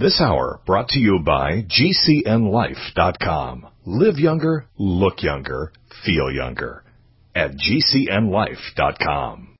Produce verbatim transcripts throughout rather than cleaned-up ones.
This hour brought to you by G C N life dot com. Live younger, look younger, feel younger at G C N life dot com.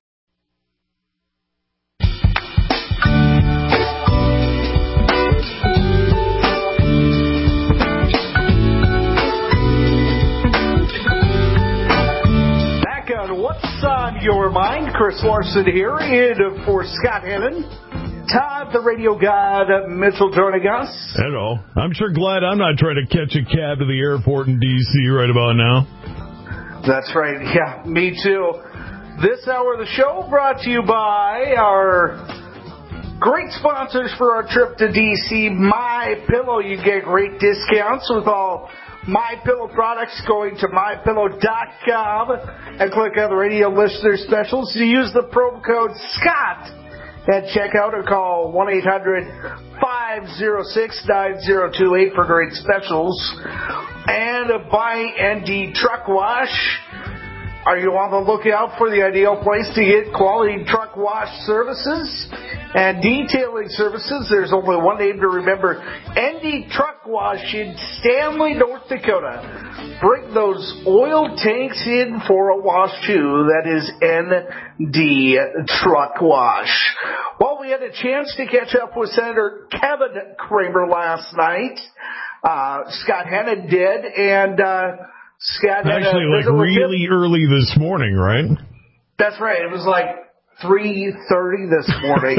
Back on What's on Your Mind, Chris Larson here, in for Scott Hannon. Todd, the radio god, Mitchell joining us. Hello. I'm sure glad I'm not trying to catch a cab to the airport in D C right about now. That's right. Yeah, me too. This hour of the show brought to you by our great sponsors for our trip to D C, MyPillow. You get great discounts with all MyPillow products going to my pillow dot com and click on the radio listener specials. You use the promo code SCOTT at checkout or call one eight hundred five oh six nine oh two eight for great specials. And by N D Truck Wash. Are you on the lookout for the ideal place to get quality truck wash services and detailing services? There's only one name to remember, N D Truck Wash in Stanley, North Dakota. Bring those oil tanks in for a wash too. That is N D Truck Wash. Well, we had a chance to catch up with Senator Kevin Cramer last night. Uh, Scott Hannon did, and uh, Scott Actually, like really early this morning, right? That's right. It was like three thirty this morning.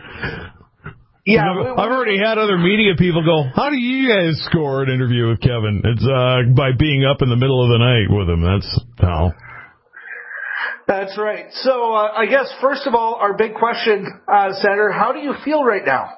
Yeah, you know, I've already had other media people go, how do you guys score an interview with Kevin? It's uh, by being up in the middle of the night with him. That's how. That's right. So uh, I guess, first of all, our big question, uh, Senator, how do you feel right now?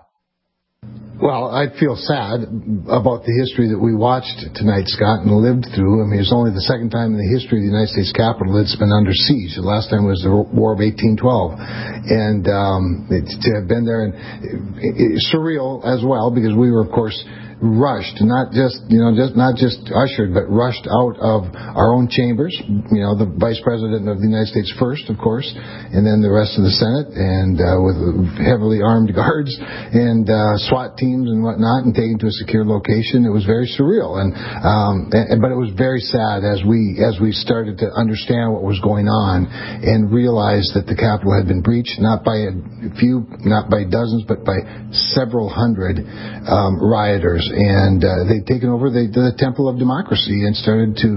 Well, I feel sad about the history that we watched tonight, Scott, and lived through. I mean, it's only the second time in the history of the United States Capitol that's been under siege. The last time was the War of eighteen twelve. And um, it, to have been there, and it, it, surreal as well, because we were, of course, rushed, not just, you know, just not just ushered, but rushed out of our own chambers. You know, the Vice President of the United States first, of course, and then the rest of the Senate, and uh, with heavily armed guards and uh, SWAT teams and whatnot, and taken to a secure location. It was very surreal, and, um, and but it was very sad as we as we started to understand what was going on and realized that the Capitol had been breached, not by a few, not by dozens, but by several hundred um, rioters. And uh, they'd taken over the, the temple of democracy and started to,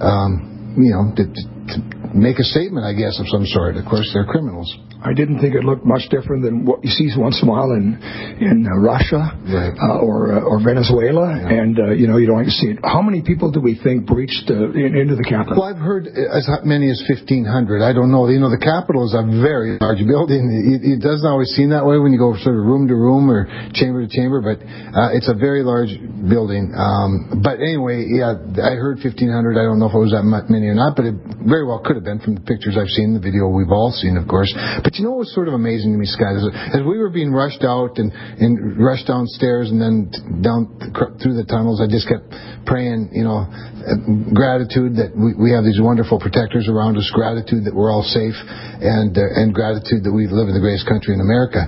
um, you know, to, to make a statement, I guess, of some sort. Of course, they're criminals. I didn't think it looked much different than what you see once in a while in in uh, Russia right. uh, or uh, or Venezuela, yeah. and uh, you know you don't see it. How many people do we think breached uh, in, into the Capitol? Well, I've heard as many as fifteen hundred. I don't know. You know, the Capitol is a very large building. It, it doesn't always seem that way when you go sort of room to room or chamber to chamber, but uh, it's a very large building. Um, but anyway, yeah, I heard fifteen hundred. I don't know if it was that many or not, but it very well could have been from the pictures I've seen, the video we've all seen, of course. But you know what was sort of amazing to me, Scott, is as we were being rushed out and, and rushed downstairs and then down through the tunnels, I just kept praying, you know, gratitude that we, we have these wonderful protectors around us, gratitude that we're all safe, and uh, and gratitude that we live in the greatest country in America.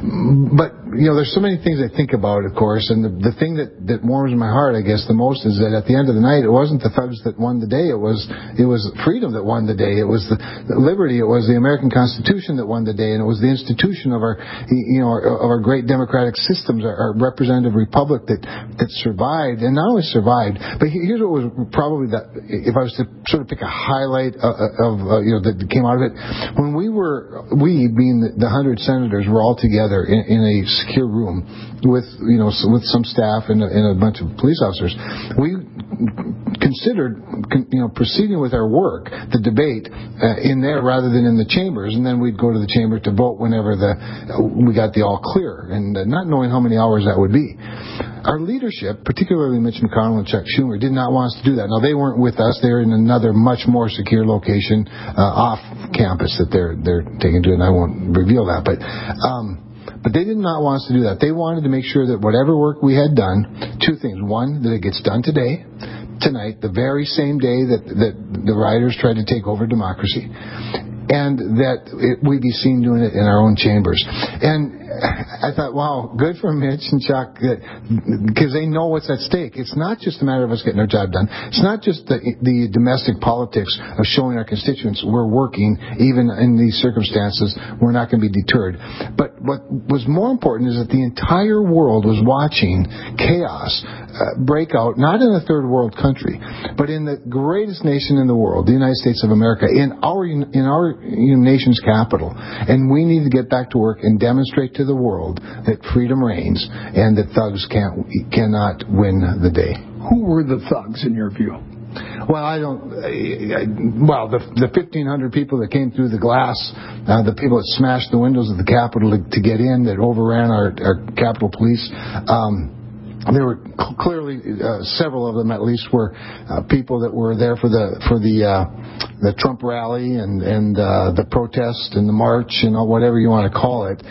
But, you know, there's so many things I think about, of course, and the, the thing that, that warms my heart, I guess, the most is that at the end of the night, it wasn't the thugs that won the day, it was it was freedom that won the day, it was the, the liberty, it was the American Constitution that won the day, and it was the institution of our, you know, of our great democratic systems, our, our representative republic that, that survived, and not only survived, but here's what was probably that, if I was to sort of pick a highlight of, of uh, you know, that came out of it, when we were, we being the, the hundred senators were all together in, in a secure room with, you know, with some staff and a, and a bunch of police officers, we considered, you know, proceeding with our work, the debate, uh, in there rather than in the chambers, and then we'd go to the chamber to vote whenever the uh, we got the all clear, and uh, not knowing how many hours that would be. Our leadership, particularly Mitch McConnell and Chuck Schumer, did not want us to do that. Now, they weren't with us. They're in another much more secure location uh, off campus that they're they're taking to, and I won't reveal that. But um, but they did not want us to do that. They wanted to make sure that whatever work we had done, two things. One, that it gets done today, tonight, the very same day that, that the rioters tried to take over democracy, and that it, we'd be seen doing it in our own chambers. And I thought, wow, good for Mitch and Chuck, because they know what's at stake. It's not just a matter of us getting our job done. It's not just the, the domestic politics of showing our constituents we're working, even in these circumstances, we're not going to be deterred. But what was more important is that the entire world was watching chaos uh, break out, not in a third world country, but in the greatest nation in the world, the United States of America, in our in our you know, nation's capital. And we need to get back to work and demonstrate to the world that freedom reigns and that thugs can't cannot win the day. Who were the thugs in your view? Well, I don't. I, I, well, the the fifteen hundred people that came through the glass, uh, the people that smashed the windows of the Capitol to, to get in, that overran our, our Capitol Police. Um, There were cl- clearly uh, several of them, at least, were uh, people that were there for the for the uh, the Trump rally and and uh, the protest and the march and all, whatever you want to call it.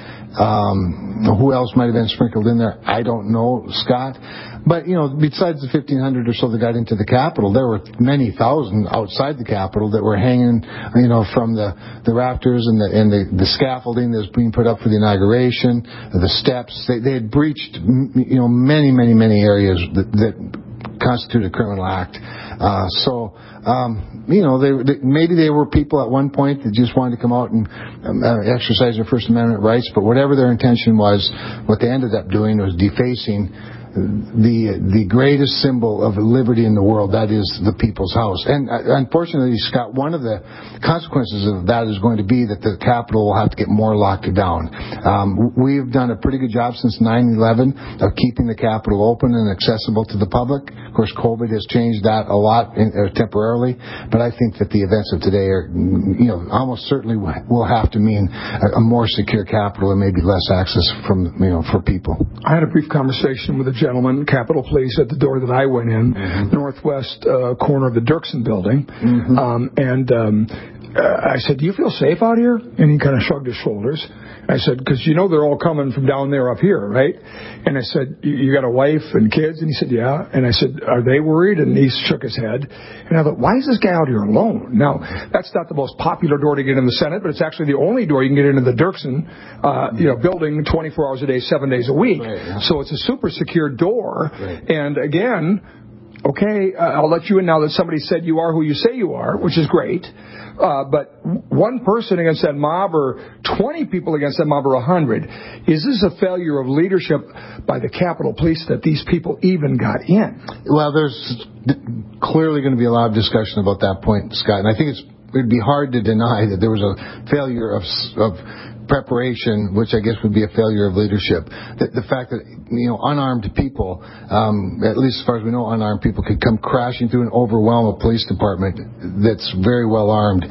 Um, who else might have been sprinkled in there? I don't know, Scott. But, you know, besides the fifteen hundred or so that got into the Capitol, there were many thousand outside the Capitol that were hanging, you know, from the, the rafters and the and the, the scaffolding that was being put up for the inauguration, the steps. They, they had breached, you know, many, many, many areas that, that constitute a criminal act. Uh, so, um, you know, they, they, maybe they were people at one point that just wanted to come out and um, uh, exercise their First Amendment rights, but whatever their intention was, what they ended up doing was defacing the the greatest symbol of liberty in the world, that is the People's House. And uh, unfortunately, Scott, one of the consequences of that is going to be that the Capitol will have to get more locked down. Um, we've done a pretty good job since nine eleven of keeping the Capitol open and accessible to the public. Of course, COVID has changed that a lot in, uh, temporarily, but I think that the events of today are, you know, almost certainly will have to mean a, a more secure Capitol and maybe less access from, you know, for people. I had a brief conversation with a gentleman, Capitol Police, at the door that I went in, mm-hmm. northwest uh, corner of the Dirksen building, mm-hmm. um, and um, uh, I said, "Do you feel safe out here?" And he kind of shrugged his shoulders. I said, "Because you know they're all coming from down there up here, right?" And I said, "You got a wife and kids?" And he said, "Yeah." And I said, "Are they worried?" And he shook his head. And I thought, why is this guy out here alone? Now, that's not the most popular door to get in the Senate, but it's actually the only door you can get into the Dirksen, uh, you know, building twenty-four hours a day, seven days a week. Right, yeah. So it's a super secure door. Right. And again, okay, uh, I'll let you in now that somebody said you are who you say you are, which is great. Uh, but one person against that mob, or twenty people against that mob, or one hundred, is this a failure of leadership by the Capitol Police that these people even got in? Well, there's clearly going to be a lot of discussion about that point, Scott. And I think it's, it'd be hard to deny that there was a failure of of preparation, which I guess would be a failure of leadership. The, the fact that, you know, unarmed people, um, at least as far as we know, unarmed people could come crashing through and overwhelm a police department that's very well armed.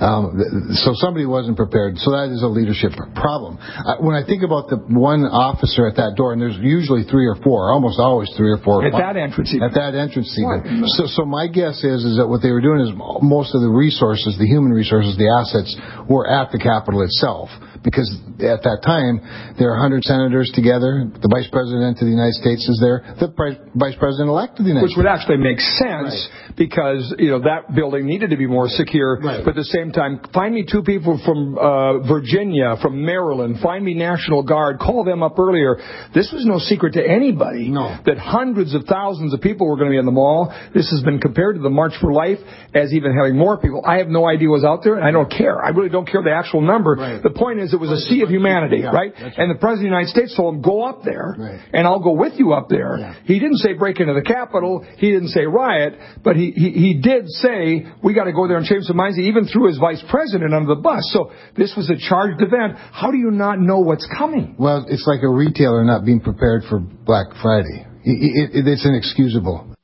Um, so somebody wasn't prepared. So that is a leadership problem. I, when I think about the one officer at that door, and there's usually three or four, almost always three or four. At that entrance even. At that entrance even. So, so my guess is, is that what they were doing is most of the resources, the human resources, the assets, were at the Capitol itself. Because at that time, there are one hundred senators together. The Vice President of the United States is there. The Vice President-elect of the United Which States. Which would actually make sense, right. Because, you know, that building needed to be more secure. Right. But at the same time, find me two people from uh, Virginia, from Maryland. Find me National Guard. Call them up earlier. This was no secret to anybody no. that hundreds of thousands of people were going to be in the mall. This has been compared to the March for Life as even having more people. I have no idea what's out there, and I don't care. I really don't care the actual number. Right. The point is, it was a sea of humanity, yeah, right? right? And the President of the United States told him, go up there, right. and I'll go with you up there. Yeah. He didn't say break into the Capitol. He didn't say riot. But he, he, he did say, we got to go there and change some minds. He even threw his Vice President under the bus. So this was a charged event. How do you not know what's coming? Well, it's like a retailer not being prepared for Black Friday. It, it, it's inexcusable.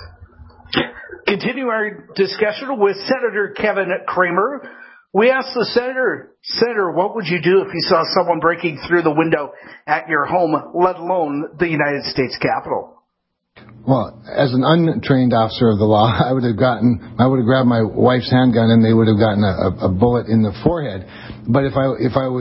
Continue our discussion with Senator Kevin Cramer. We asked the Senator, Senator, what would you do if you saw someone breaking through the window at your home, let alone the United States Capitol? Well, as an untrained officer of the law, I would have gotten, I would have grabbed my wife's handgun and they would have gotten a, a bullet in the forehead. But if I, if I was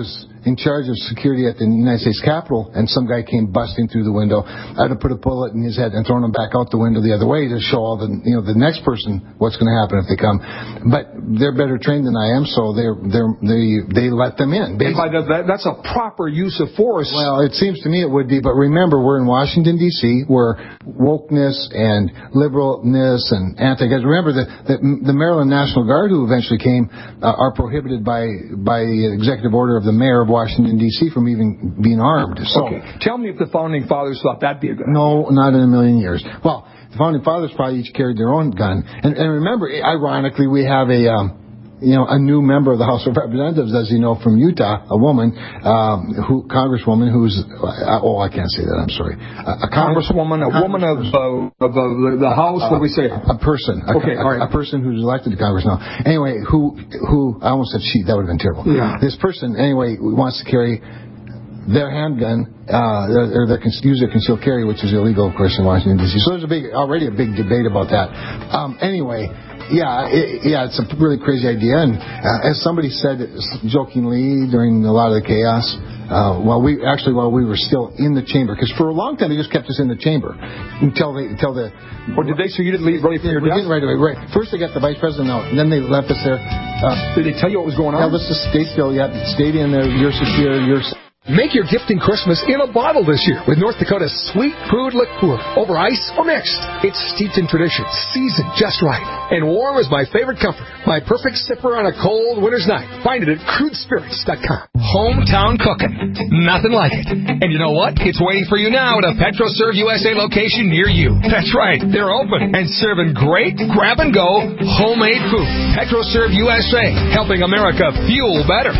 in charge of security at the United States Capitol, and some guy came busting through the window, I'd have put a bullet in his head and thrown him back out the window the other way to show all the, you know, the next person what's going to happen if they come. But they're better trained than I am, so they're, they're, they they let them in. And by that, that, that's a proper use of force. Well, it seems to me it would be, but remember, we're in Washington, D C, where wokeness and liberalness and anti-guns. Remember, the, the, the Maryland National Guard, who eventually came, uh, are prohibited by by the executive order of the mayor of Washington, D C, from even being armed. So, okay. Tell me if the Founding Fathers thought that'd be a good idea. No, not in a million years. Well, the Founding Fathers probably each carried their own gun. And, and remember, ironically, we have a... Um, you know, a new member of the House of Representatives, as you know, from Utah, a woman, um, who, Congresswoman, who's, uh, oh, I can't say that, I'm sorry. A, a Congresswoman, a woman of, uh, of uh, the House, uh, what do we say? A person. A, okay, a, all right. A person who's elected to Congress now. Anyway, who, who, I almost said she, that would have been terrible. Yeah. This person, anyway, wants to carry their handgun, uh, or their, use their concealed carry, which is illegal, of course, in Washington, D C. So there's a big, already a big debate about that. Um, anyway, Yeah, it, yeah, it's a really crazy idea. And uh, as somebody said jokingly during a lot of the chaos, uh, while we actually while we were still in the chamber, because for a long time they just kept us in the chamber until they until the. Or did they? So you didn't leave right for your We death? didn't right away. Right. First they got the vice president out, and then they left us there. Uh, did they tell you what was going on? Yeah, let's just stay still. Yeah, stay in there. You're secure. You're. Make your gifting Christmas in a bottle this year with North Dakota's sweet crude liqueur. Over ice or mixed. It's steeped in tradition, seasoned just right, and warm as my favorite comfort. My perfect sipper on a cold winter's night. Find it at crude spirits dot com. Hometown cooking. Nothing like it. And you know what? It's waiting for you now at a PetroServe U S A location near you. That's right. They're open and serving great grab-and-go homemade food. PetroServe U S A, helping America fuel better.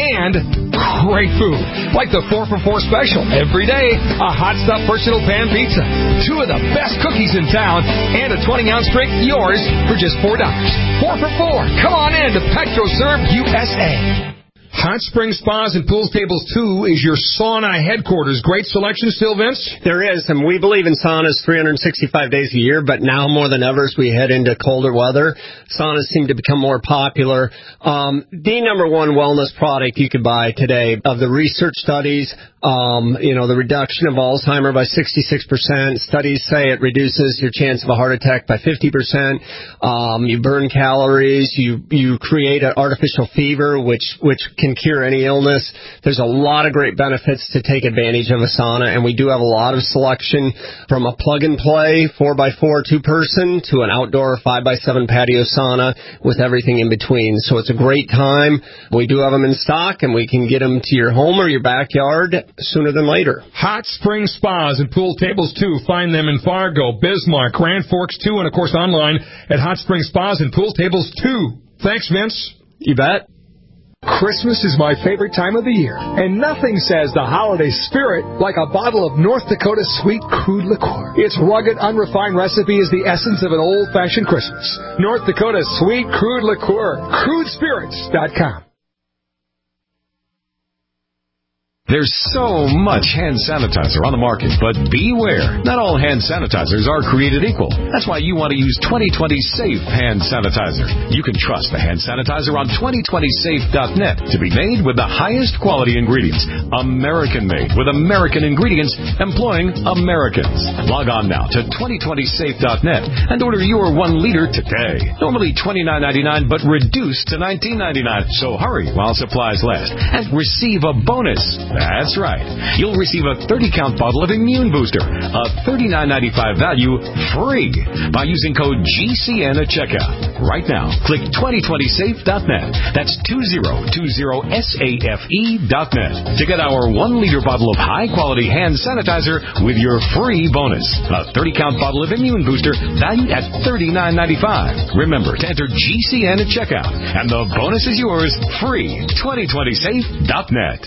And great food. Like the four for four special. Every day, a hot stuff personal pan pizza. Two of the best cookies in town. And a twenty ounce drink, yours for just four dollars. Four for four. Come on in to PetroServe U S A. Hot Spring Spas and Pools Tables two is your sauna headquarters. Great selection still, Vince? There is, and we believe in saunas three hundred sixty-five days a year, but now more than ever as we head into colder weather, saunas seem to become more popular. Um, the number one wellness product you could buy today of the research studies, um, you know, the reduction of Alzheimer's by sixty-six percent. Studies say it reduces your chance of a heart attack by fifty percent. Um, you burn calories. You, you create an artificial fever, which, which can cure any illness. There's a lot of great benefits to take advantage of a sauna, and we do have a lot of selection from a plug-and-play four by four two-person to an outdoor five by seven patio sauna with everything in between. So it's a great time. We do have them in stock, and we can get them to your home or your backyard sooner than later. Hot Spring Spas and Pool Tables two. Find them in Fargo, Bismarck, Grand Forks two, and, of course, online at Hot Spring Spas and Pool Tables two. Thanks, Vince. You bet. Christmas is my favorite time of the year, and nothing says the holiday spirit like a bottle of North Dakota sweet crude liqueur. Its rugged, unrefined recipe is the essence of an old-fashioned Christmas. North Dakota sweet crude liqueur. crude spirits dot com. There's so much hand sanitizer on the market, but beware. Not all hand sanitizers are created equal. That's why you want to use twenty twenty Safe Hand Sanitizer. You can trust the hand sanitizer on twenty twenty safe dot net to be made with the highest quality ingredients. American-made with American ingredients employing Americans. Log on now to twenty twenty safe dot net and order your one liter today. Normally twenty-nine ninety-nine, but reduced to nineteen ninety-nine. So hurry while supplies last and receive a bonus. That's right. You'll receive a thirty count bottle of Immune Booster, a thirty-nine ninety-five value, free by using code G C N at checkout. Right now, click twenty twenty safe dot net. That's two thousand twenty safe dot net to get our one liter bottle of high-quality hand sanitizer with your free bonus. A thirty count bottle of Immune Booster valued at thirty-nine ninety-five. Remember to enter G C N at checkout, and the bonus is yours free. twenty twenty safe dot net.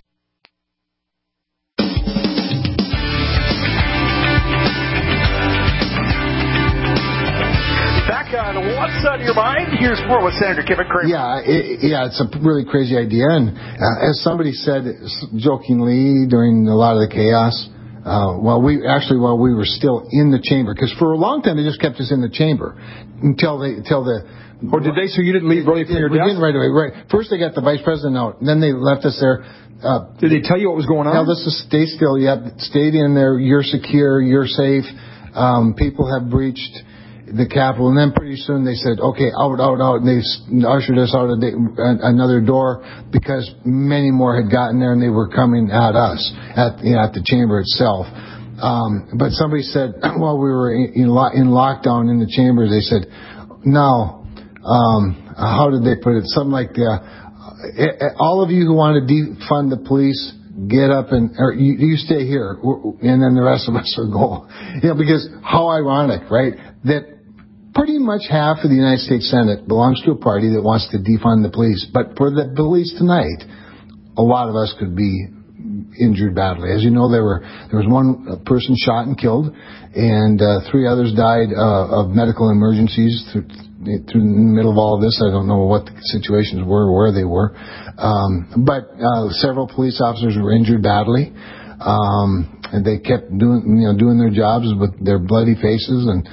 What's on your mind? Here's more with Senator Kevin Cramer. Yeah, it, yeah, it's a really crazy idea. And uh, as somebody said jokingly during a lot of the chaos, uh, while we actually while we were still in the chamber, because for a long time they just kept us in the chamber until they until the Or did they? So you didn't leave really from your we desk? didn't right away. Right. First they got the vice president out, and then they left us there. Uh, did they tell you what was going on? No, this is stay still. You have stayed in there. You're secure. You're safe. Um, people have breached the Capitol, and then pretty soon they said, "Okay, out, out, out," and they ushered us out of the, another door because many more had gotten there, and they were coming at us at you know, at the chamber itself. Um, but somebody said while we were in, in, in lockdown in the chambers, they said, "Now, um, how did they put it? Something like, uh, all of you who want to defund the police." Get up and or you, you stay here, and then the rest of us will go. You know, because how ironic, right? That pretty much half of the United States Senate belongs to a party that wants to defund the police. But for the police tonight, a lot of us could be injured badly. As you know, there were there was one person shot and killed, and uh, three others died uh, of medical emergencies through, through in the middle of all of this. I don't know what the situations were, where they were. Um, but uh, several police officers were injured badly, um, and they kept doing, you know, doing their jobs with their bloody faces, and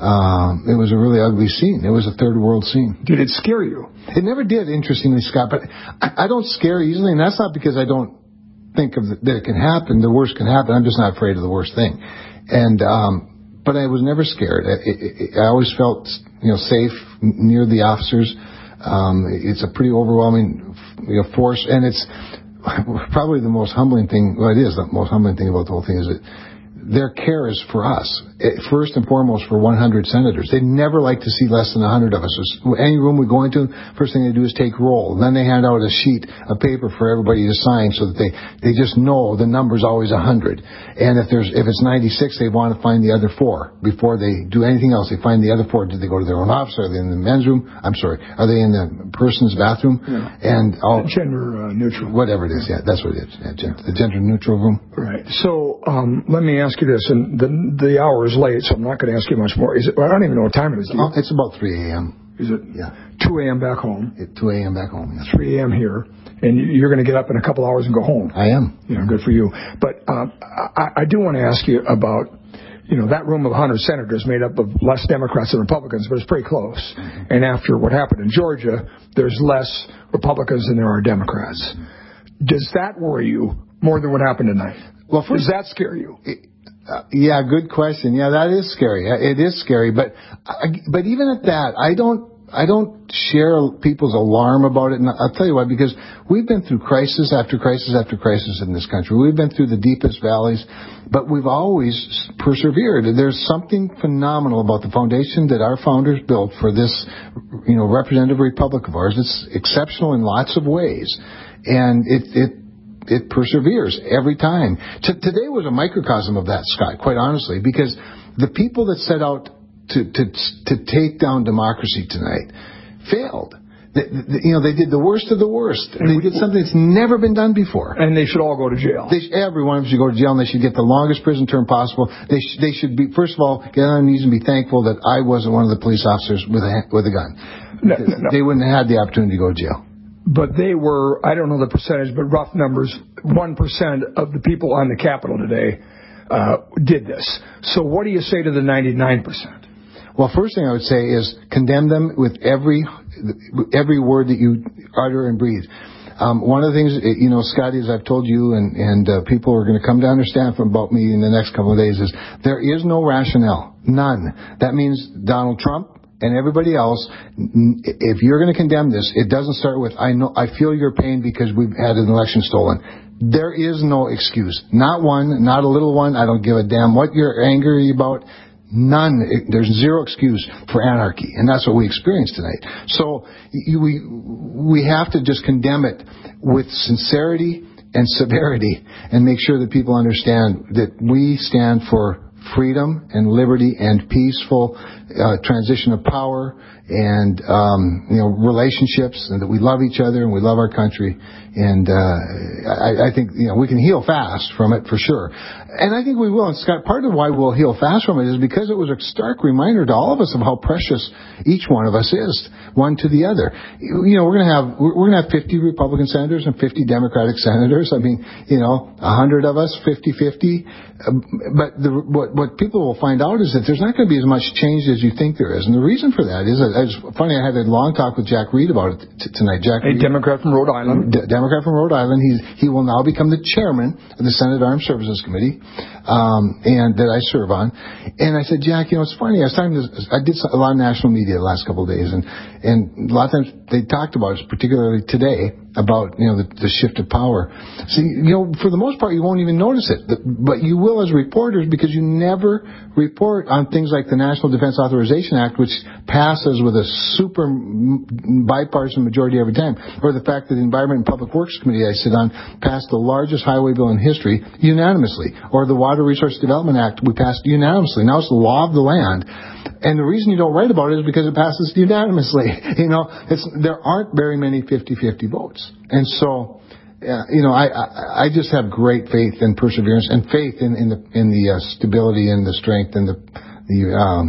um, it was a really ugly scene. It was a third world scene. Did it scare you? It never did, interestingly, Scott. But I, I don't scare easily, and that's not because I don't think of the, that it can happen. The worst can happen. I'm just not afraid of the worst thing. And um, but I was never scared. I, I, I always felt, you know, safe near the officers. Um, it's a pretty overwhelming, you know, force, and it's probably the most humbling thing. Well, it is the most humbling thing about the whole thing is that their care is for us, first and foremost for one hundred senators. They never like to see less than one hundred of us. Any room we go into, first thing they do is take roll. Then they hand out a sheet of paper for everybody to sign so that they, they just know the number's always one hundred. And if there's if it's ninety-six, they want to find the other four. Before they do anything else, they find the other four. Did they go to their own office? Are they in the men's room? I'm sorry. Are they in the person's bathroom? Yeah. And all, Gender uh, neutral. Whatever it is. Yeah, that's what it is. Yeah, gender, the gender neutral room. Right. So um, let me ask you this, and the the hour is late, so I'm not going to ask you much more. Is it? Well, I don't even know what time it is. Do you? Oh, it's about three a.m. Is it? Yeah. two a.m. back home. At two a.m. back home. Yeah. three a.m. here, and you're going to get up in a couple hours and go home. I am. You know, good for you. But um, I, I do want to ask you about, you know, that room of one hundred senators made up of less Democrats than Republicans, but it's pretty close. Mm-hmm. And after what happened in Georgia, there's less Republicans than there are Democrats. Mm-hmm. Does that worry you more than what happened tonight? Well, first, does that scare you? It, Uh, yeah, good question. Yeah, that is scary. It is scary, but I, but even at that, I don't I don't share people's alarm about it. And I'll tell you why, because we've been through crisis after crisis after crisis in this country. We've been through the deepest valleys, but we've always persevered. There's something phenomenal about the foundation that our founders built for this, you know, representative republic of ours. It's exceptional in lots of ways, and it it. It perseveres every time. T- today was a microcosm of that, Scott, quite honestly, because the people that set out to to, to take down democracy tonight failed. They, they, you know, they did the worst of the worst. They did something that's never been done before. And they should all go to jail. They, every one of them should go to jail, and they should get the longest prison term possible. They, sh- they should be, first of all, get on their knees and be thankful that I wasn't one of the police officers with a, with a gun. No, no, no. They wouldn't have had the opportunity to go to jail. But they were, I don't know the percentage, but rough numbers, one percent of the people on the Capitol today uh, did this. So what do you say to the ninety-nine percent? Well, first thing I would say is condemn them with every every word that you utter and breathe. Um, one of the things, you know, Scotty, as I've told you, and, and uh, people are going to come to understand from about me in the next couple of days, is there is no rationale. None. That means Donald Trump and everybody else, if you're going to condemn this, it doesn't start with, I know, I feel your pain because we've had an election stolen. There is no excuse. Not one, not a little one. I don't give a damn what you're angry about. None. There's zero excuse for anarchy. And that's what we experienced tonight. So we, we have to just condemn it with sincerity and severity and make sure that people understand that we stand for freedom and liberty and peaceful uh, transition of power and um, you know relationships, and that we love each other and we love our country. And uh, I, I think you know we can heal fast from it for sure. And I think we will. And Scott, part of why we'll heal fast from it is because it was a stark reminder to all of us of how precious each one of us is, one to the other. You know, we're going to have we're going to have fifty Republican senators and fifty Democratic senators. I mean, you know, a hundred of us, fifty-fifty. Uh, but the, what what, what people will find out is that there's not going to be as much change as you think there is. And the reason for that is, uh, it's funny, I had a long talk with Jack Reed about it t- tonight. Jack A Reed, Democrat from Rhode Island. D- Democrat from Rhode Island. He's, he will now become the chairman of the Senate Armed Services Committee, um, and that I serve on. And I said, Jack, you know, it's funny. I was talking to, I did a lot of national media the last couple of days, and, and a lot of times they talked about it, particularly today, about, you know, the, the shift of power. So, you know, for the most part, you won't even notice it. But you will as reporters, because you never report on things like the National Defense Authorization Act, which passes with a super bipartisan majority every time. Or the fact that the Environment and Public Works Committee I sit on passed the largest highway bill in history unanimously. Or the Water Resource Development Act we passed unanimously. Now it's the law of the land. And the reason you don't write about it is because it passes unanimously. You know, it's, there aren't very many fifty-fifty votes. And so, uh, you know, I, I I just have great faith and perseverance and faith in, in the in the uh, stability and the strength and the the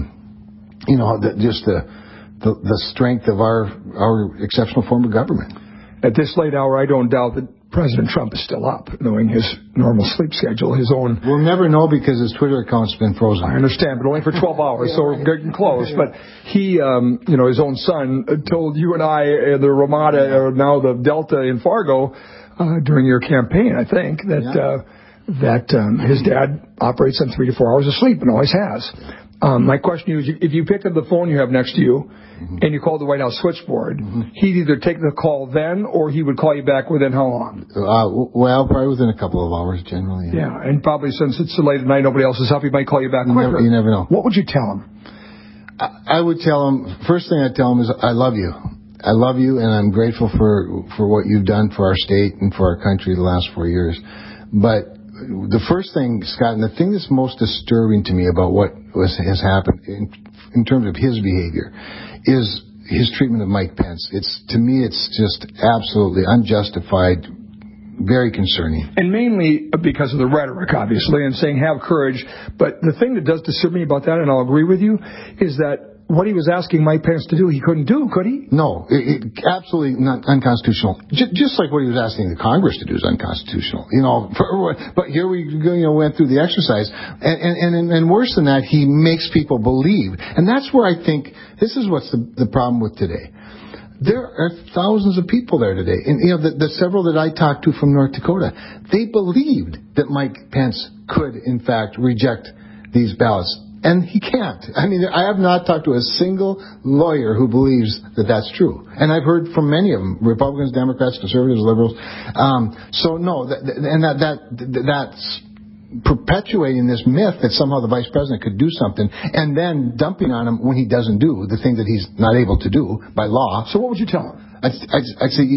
um, you know the, just the, the the strength of our our exceptional form of government. At this late hour, I don't doubt that President Trump is still up, knowing his normal sleep schedule, his own. We'll never know because his Twitter account's been frozen. I understand, but only for twelve hours, yeah, so we're getting close. But he, um, you know, his own son told you and I, uh, the Ramada, or now the Delta in Fargo, uh, during your campaign, I think, that yeah. uh, that um, his dad operates on three to four hours of sleep and always has. Um, my question to you is, if you pick up the phone you have next to you, mm-hmm. and you call the White House switchboard, mm-hmm. he'd either take the call then, or he would call you back within how long? Uh, well, probably within a couple of hours, generally. Yeah, yeah, and probably since it's so late at night, nobody else is up, he might call you back you quicker. Never, you never know. What would you tell him? I, I would tell him, first thing I'd tell him is, I love you. I love you, and I'm grateful for, for what you've done for our state and for our country the last four years. But the first thing, Scott, and the thing that's most disturbing to me about what was, has happened in, in terms of his behavior is his treatment of Mike Pence. It's, to me, it's just absolutely unjustified, very concerning. And mainly because of the rhetoric, obviously, and saying have courage. But the thing that does disturb me about that, and I'll agree with you, is that what he was asking Mike Pence to do, he couldn't do, could he? No, it, it, absolutely not unconstitutional. J- just like what he was asking the Congress to do is unconstitutional. You know, for, but here we you know went through the exercise, and, and and and worse than that, he makes people believe, and that's where I think this is what's the, the problem with today. There are thousands of people there today, and you know the, the several that I talked to from North Dakota, they believed that Mike Pence could, in fact, reject these ballots. And he can't. I mean, I have not talked to a single lawyer who believes that that's true. And I've heard from many of them, Republicans, Democrats, conservatives, liberals. Um, so, no, that, and that, that that's perpetuating this myth that somehow the vice president could do something and then dumping on him when he doesn't do the thing that he's not able to do by law. So what would you tell him? I'd, I'd, I'd say,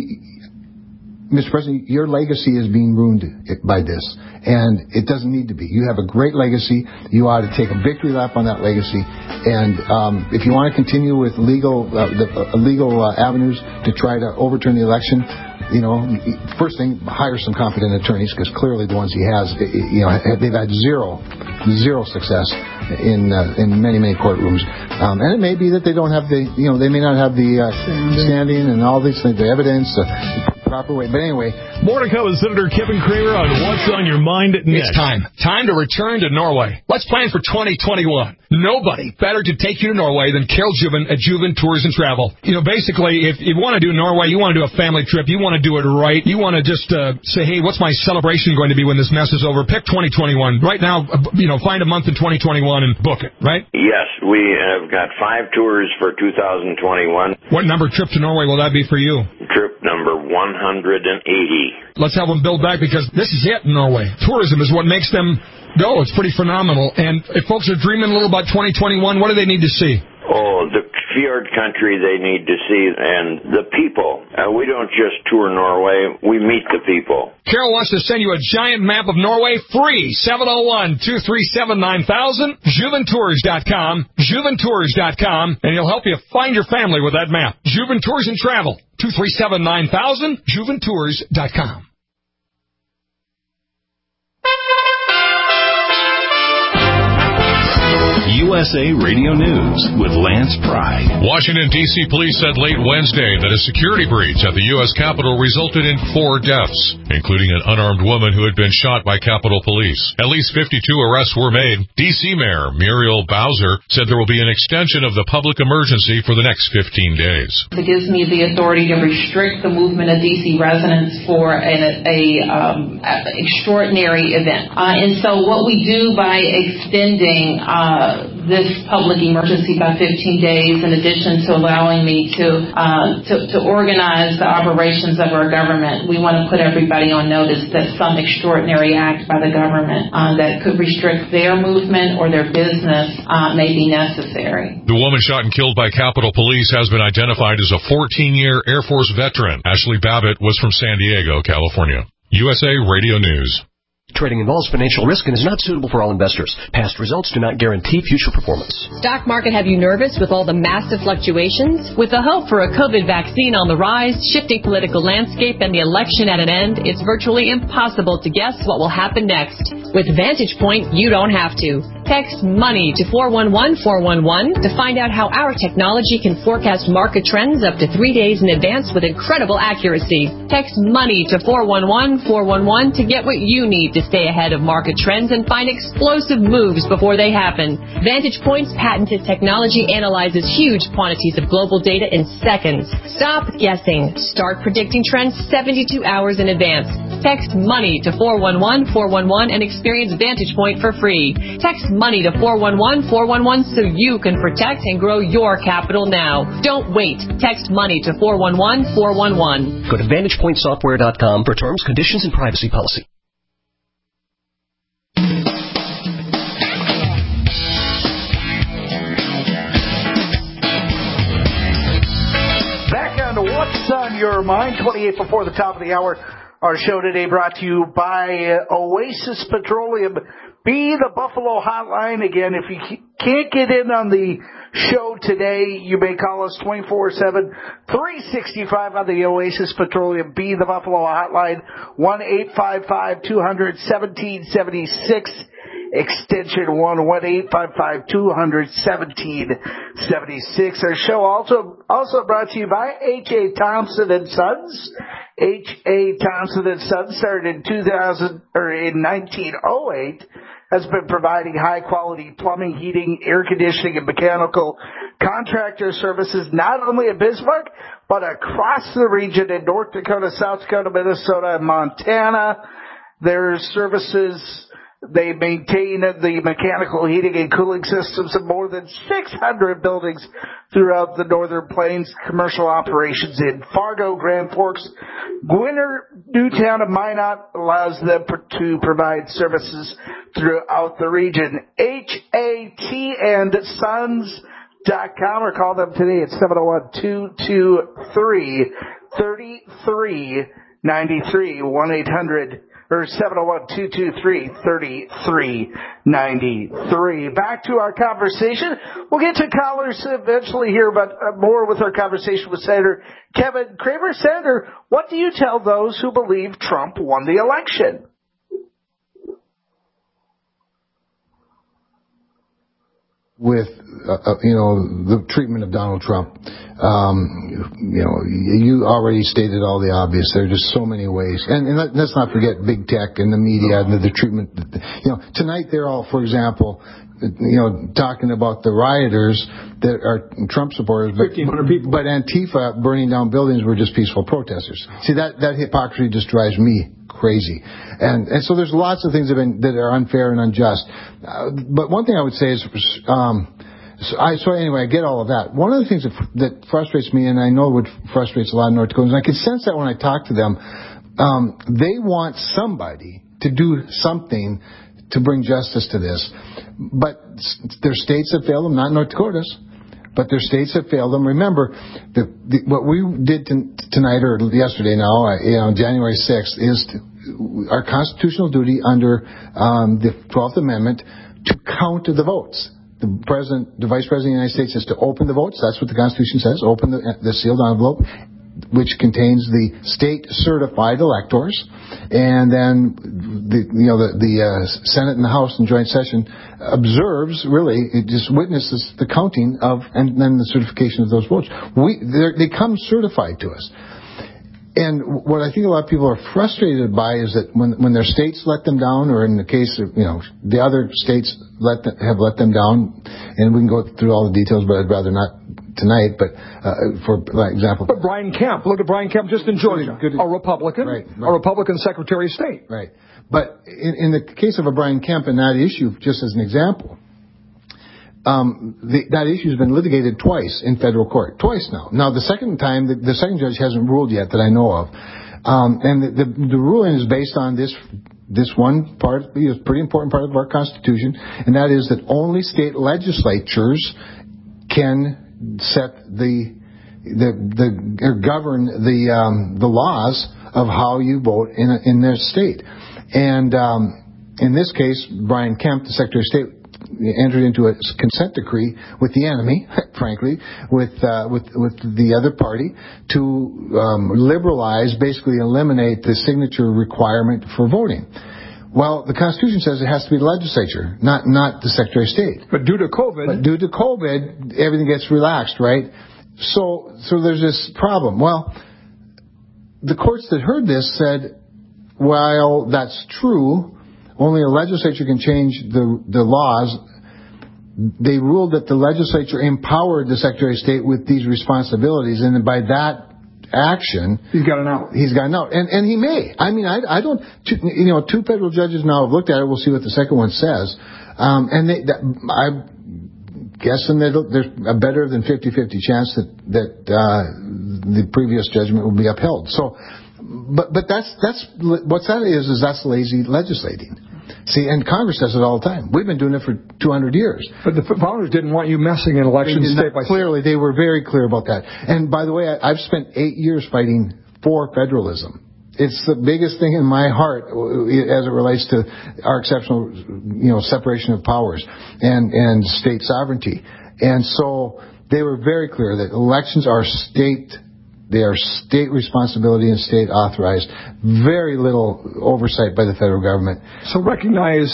Mister President, your legacy is being ruined by this, and it doesn't need to be. You have a great legacy. You ought to take a victory lap on that legacy, and um, if you want to continue with legal uh, the, uh, legal uh, avenues to try to overturn the election, you know, first thing, hire some competent attorneys, because clearly the ones he has, you know, they've had zero, zero success in uh, in many many courtrooms, um, and it may be that they don't have the, you know, they may not have the uh, standing and all these things, the evidence. Uh, proper way. But anyway. More to come with Senator Kevin Cramer on What's on Your Mind next. It's time. Time to return to Norway. Let's plan for twenty twenty-one. Nobody better to take you to Norway than Carol Juven at Juven Tours and Travel. You know, basically, if you want to do Norway, you want to do a family trip, you want to do it right, you want to just uh, say, hey, what's my celebration going to be when this mess is over? Pick twenty twenty-one. Right now, uh, you know, find a month in twenty twenty-one and book it, right? Yes, we have got five tours for two thousand twenty-one. What number trip to Norway will that be for you? Trip number one hundred eighty. Let's have them build back, because this is it in Norway. Tourism is what makes them go. It's pretty phenomenal. And if folks are dreaming a little about twenty twenty-one, what do they need to see? Oh, the fjord country they need to see, and the people. Uh, we don't just tour Norway, we meet the people. Carol wants to send you a giant map of Norway free. seven oh one, two three seven, nine thousand, juven tours dot com, juven tours dot com, and he'll help you find your family with that map. Juven Tours and Travel, two three seven, nine thousand, juven tours dot com. You U S A Radio News with Lance Pry. Washington, D C police said late Wednesday that a security breach at the U S Capitol resulted in four deaths, including an unarmed woman who had been shot by Capitol Police. At least fifty-two arrests were made. D C Mayor Muriel Bowser said there will be an extension of the public emergency for the next fifteen days. It gives me the authority to restrict the movement of D C residents for an a, um, extraordinary event. Uh, and so what we do by extending uh, this public emergency by fifteen days, in addition to allowing me to, uh, to to organize the operations of our government, we want to put everybody on notice that some extraordinary act by the government uh, that could restrict their movement or their business uh, may be necessary. The woman shot and killed by Capitol Police has been identified as a fourteen-year Air Force veteran. Ashley Babbitt was from San Diego, California. U S A Radio News. Trading involves financial risk and is not suitable for all investors. Past results do not guarantee future performance. Stock market have you nervous with all the massive fluctuations? With the hope for a COVID vaccine on the rise, shifting political landscape, and the election at an end, it's virtually impossible to guess what will happen next. With Vantage Point, you don't have to. Text MONEY to four one one four one one to find out how our technology can forecast market trends up to three days in advance with incredible accuracy. Text MONEY to four one one four one one to get what you need to stay ahead of market trends and find explosive moves before they happen. Vantage Point's patented technology analyzes huge quantities of global data in seconds. Stop guessing. Start predicting trends seventy-two hours in advance. Text MONEY to four one one four one one and experience Vantage Point for free. Text MONEY to four one one four one one so you can protect and grow your capital now. Don't wait. Text MONEY to four one one four one one. Go to vantage point software dot com for terms, conditions, and privacy policy. Back on to What's on Your Mind, twenty-eight before the top of the hour. Our show today brought to you by Oasis Petroleum. Be the Buffalo Hotline. Again, if you can't get in on the show today, you may call us twenty-four seven, three sixty-five on the Oasis Petroleum Be the Buffalo Hotline, one eight five five two hundred seventeen seventy-six, extension one, one eight five five two hundred seventeen seventy-six. Our show also also brought to you by H A. Thompson and Sons. H A. Thompson and Sons started in two thousand or in nineteen oh eight. Has been providing high-quality plumbing, heating, air conditioning, and mechanical contractor services not only in Bismarck, but across the region in North Dakota, South Dakota, Minnesota, and Montana. Their services, they maintain the mechanical heating and cooling systems of more than six hundred buildings throughout the Northern Plains. Commercial operations in Fargo, Grand Forks, Gwinner, Newtown, and Minot allows them to provide services throughout the region. H A T and Sons dot com or call them today at seven oh one, two two three, three three nine three, one eight hundred or seven oh one, two two three, three three nine three. Back to our conversation. We'll get to callers eventually here, but more with our conversation with Senator Kevin Cramer. Senator, what do you tell those who believe Trump won the election? With, uh, you know, the treatment of Donald Trump, um, you know, you already stated all the obvious. There are just so many ways. And, and let's not forget big tech and the media and the, the treatment. You know, tonight they're all, for example, you know, talking about the rioters that are Trump supporters, but, people. but Antifa burning down buildings were just peaceful protesters. See, that, that hypocrisy just drives me crazy. And, and so there's lots of things that, have been, that are unfair and unjust. Uh, but one thing I would say is, um, so, I, so anyway, I get all of that. One of the things that, that frustrates me, and I know what frustrates a lot of North Dakotans, and I can sense that when I talk to them, um, they want somebody to do something to bring justice to this. But there's states that failed them, not North Dakota's, but there's states that failed them. Remember, the, the, what we did t- tonight or yesterday now, uh, you know, January sixth, is to, our constitutional duty under um, the twelfth Amendment to count the votes. The president, the vice president of the United States is to open the votes. That's what the Constitution says. Open the, the sealed envelope. which contains the state certified electors, and then the you know the, the uh, Senate and the House in joint session observes, really, it just witnesses the counting of and then the certification of those votes. We they come certified to us. And what I think a lot of people are frustrated by is that when when their states let them down, or in the case of, you know, the other states let them, have let them down, and we can go through all the details, but I'd rather not tonight, but uh, for example. But Brian Kemp, look at Brian Kemp just in Georgia, good, good, a Republican, right, right. a Republican Secretary of State. Right. But in, in the case of a Brian Kemp and that issue, just as an example, Um, the, that issue has been litigated twice in federal court. Twice now. Now, the second time, the, the second judge hasn't ruled yet that I know of. Um, and the, the, the ruling is based on this this one part, a pretty important part of our Constitution, and that is that only state legislatures can set the, the, the or govern the, um, the laws of how you vote in, a, in their state. And um, in this case, Brian Kemp, the Secretary of State, entered into a consent decree with the enemy, frankly, with uh, with with the other party to um, liberalize, basically eliminate the signature requirement for voting. Well, the Constitution says it has to be the legislature, not not the Secretary of State. But due to COVID, but due to COVID, everything gets relaxed, right? So so there's this problem. Well, the courts that heard this said, while that's true, only a legislature can change the the laws. They ruled that the legislature empowered the Secretary of State with these responsibilities, and by that action, he's got an out. He's got an out, and and he may. I mean, I I don't. You know, two federal judges now have looked at it. We'll see what the second one says, um, and they, that, I'm guessing that there's a better than fifty-fifty chance that that uh, the previous judgment will be upheld. So. But but that's that's what that is is that's lazy legislating. See, and Congress does it all the time. We've been doing it for two hundred years. But the founders didn't want you messing in elections state by state. Clearly, they were very clear about that. And by the way, I, I've spent eight years fighting for federalism. It's the biggest thing in my heart as it relates to our exceptional, you know, separation of powers and and state sovereignty. And so they were very clear that elections are state. They are state responsibility and state authorized. Very little oversight by the federal government. So recognize,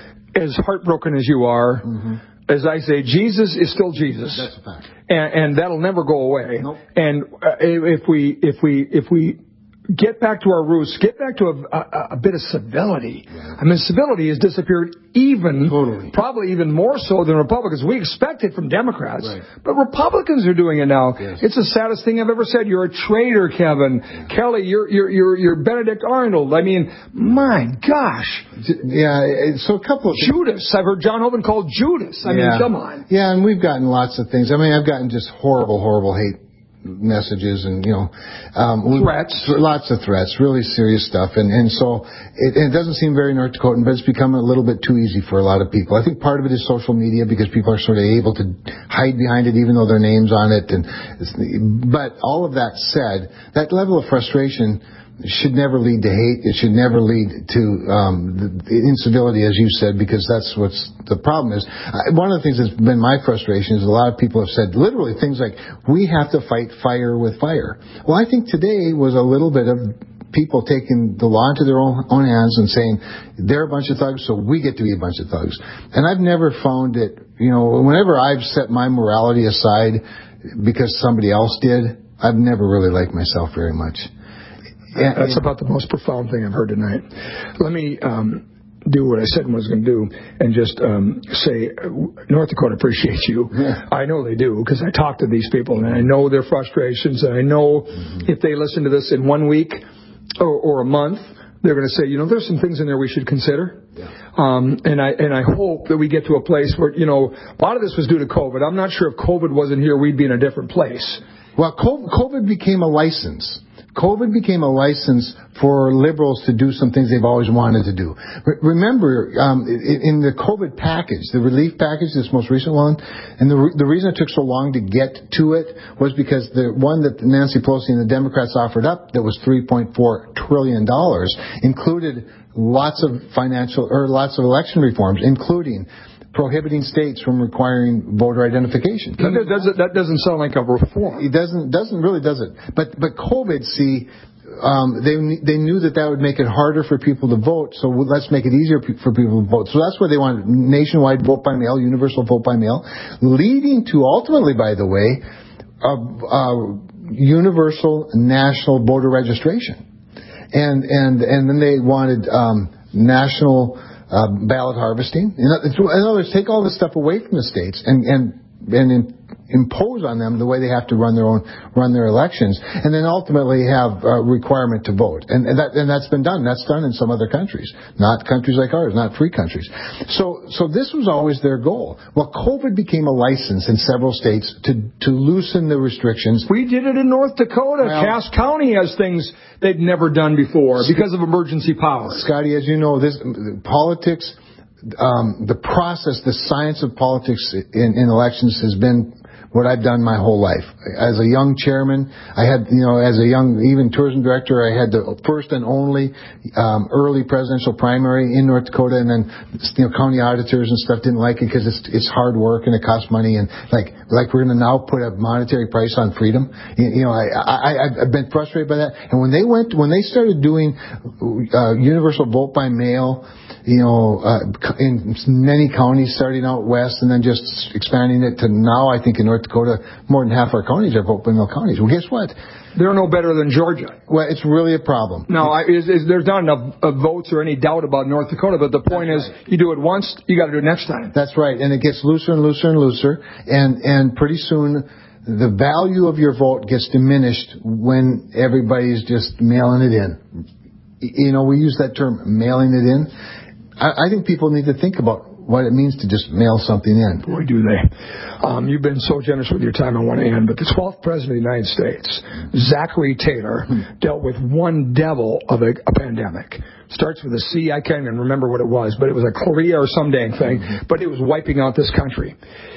as heartbroken as you are, mm-hmm. as I say, Jesus is still Jesus. That's a fact. And, and that'll never go away. Nope. And uh, if we, if we, if we get back to our roots, get back to a, a, a bit of civility. Yeah. I mean, civility has disappeared even, totally. probably even more so than Republicans. We expect it from Democrats, right. but Republicans are doing it now. Yes. It's the saddest thing I've ever said. You're a traitor, Kevin. Yeah. Kelly, you're, you're, you're, you're Benedict Arnold. I mean, my gosh. Yeah, so a couple of Judas. I've heard John Hoeven called Judas. I yeah. mean, come on. Yeah, and we've gotten lots of things. I mean, I've gotten just horrible, horrible hate messages and, you know, um, threats, lots of threats, really serious stuff. And, and so it, it doesn't seem very North Dakotan, but it's become a little bit too easy for a lot of people. I think part of it is social media because people are sort of able to hide behind it even though their name's on it. And but all of that said, that level of frustration should never lead to hate. It should never lead to um, the incivility, as you said, because that's what's the problem is. I, one of the things that's been my frustration is a lot of people have said literally things like, we have to fight fire with fire. Well, I think today was a little bit of people taking the law into their own, own hands and saying, they're a bunch of thugs, so we get to be a bunch of thugs. And I've never found it, you know, whenever I've set my morality aside because somebody else did, I've never really liked myself very much. Yeah, that's about the most profound thing I've heard tonight. Let me um, do what I said I was going to do and just um, say, North Dakota appreciates you. Yeah. I know they do because I talk to these people and I know their frustrations. And I know mm-hmm. if they listen to this in one week or, or a month, they're going to say, you know, there's some things in there we should consider. Yeah. Um, and I and I hope that we get to a place where, you know, a lot of this was due to COVID. I'm not sure if COVID wasn't here, we'd be in a different place. Well, COVID became a license. COVID became a license for liberals to do some things they've always wanted to do. Re- remember, um, in, in the COVID package, the relief package, this most recent one, and the, re- the reason it took so long to get to it was because the one that Nancy Pelosi and the Democrats offered up that was three point four trillion dollars included lots of financial or lots of election reforms, including prohibiting states from requiring voter identification. That doesn't, that doesn't sound like a reform. It doesn't, doesn't really, does it? But, but COVID, see, um, they, they knew that that would make it harder for people to vote, so let's make it easier for people to vote. So that's why they wanted nationwide vote by mail, universal vote by mail, leading to ultimately, by the way, a, a universal national voter registration. And, and, and then they wanted, um, national, Uh, ballot harvesting. In other words, take all this stuff away from the states and and and in, impose on them the way they have to run their own run their elections, and then ultimately have a requirement to vote. And, and that and that's been done. That's done in some other countries, not countries like ours, not free countries. So so this was always their goal. Well, COVID became a license in several states to to loosen the restrictions. We did it in North Dakota. Well, Cass County has things they'd never done before because of emergency powers. Scotty, as you know, this politics, um, the process, the science of politics in, in elections has been what I've done my whole life. As a young chairman, I had, you know, as a young, even tourism director, I had the first and only um, early presidential primary in North Dakota, and then, you know, county auditors and stuff didn't like it because it's it's hard work and it costs money, and like like we're going to now put a monetary price on freedom. You, you know, I, I I've been frustrated by that. And when they went, when they started doing uh, universal vote by mail, you know, uh, in many counties starting out west and then just expanding it to now, I think in North Dakota, more than half our counties are vote by mail counties. Well, guess what? They're no better than Georgia. Well, it's really a problem. No, I, is, is, there's not enough uh, votes or any doubt about North Dakota, but the point That's is, right. You do it once, you got to do it next time. That's right, and it gets looser and looser and looser, and and pretty soon the value of your vote gets diminished when everybody's just mailing it in. You know, we use that term, mailing it in. I, I think people need to think about what it means to just mail something in. Boy, do they. Um, you've been so generous with your time, I want to end, but the twelfth President of the United States, Zachary Taylor, dealt with one devil of a, a pandemic. Starts with a C, I can't even remember what it was, but it was a chorea or some dang thing, mm-hmm. but it was wiping out this country.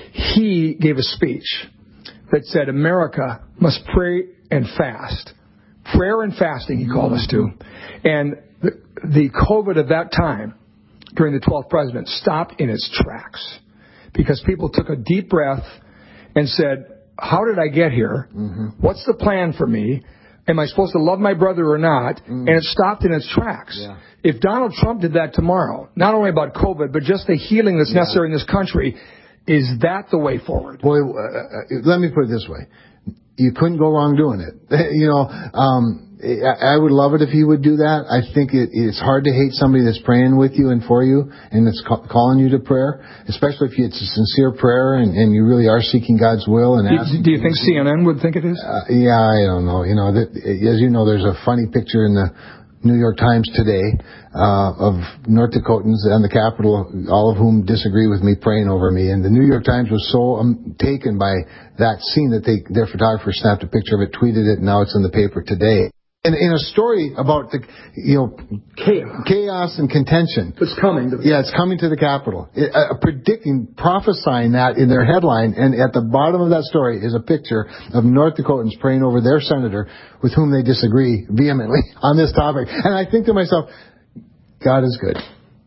He gave a speech that said America must pray and fast. Prayer and fasting, he called us to. And the, the COVID of that time, during the twelfth president, stopped in its tracks because people took a deep breath and said, how did I get here? Mm-hmm. What's the plan for me? Am I supposed to love my brother or not? Mm. And it stopped in its tracks. Yeah. If Donald Trump did that tomorrow, not only about COVID, but just the healing that's yeah. necessary in this country, is that the way forward? Boy, uh, let me put it this way. You couldn't go wrong doing it. you know, um, I would love it if he would do that. I think it, it's hard to hate somebody that's praying with you and for you and that's ca- calling you to prayer, especially if it's a sincere prayer and, and you really are seeking God's will. And do, do you think C N N would think it is? Uh, yeah, I don't know. You know, that, as you know, there's a funny picture in the New York Times today uh, of North Dakotans on the Capitol, all of whom disagree with me, praying over me. And the New York Times was so um, taken by that scene that they, their photographer snapped a picture of it, tweeted it, and now it's in the paper today. In, in a story about the, you know, chaos, chaos and contention. It's coming. To the yeah, it's coming to the Capitol. It, uh, predicting, prophesying that in their headline, and at the bottom of that story is a picture of North Dakotans praying over their senator with whom they disagree vehemently on this topic. And I think to myself, God is good.